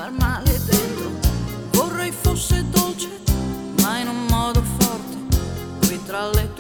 far male dentro. Vorrei fosse dolce, ma in un modo forte, qui tra le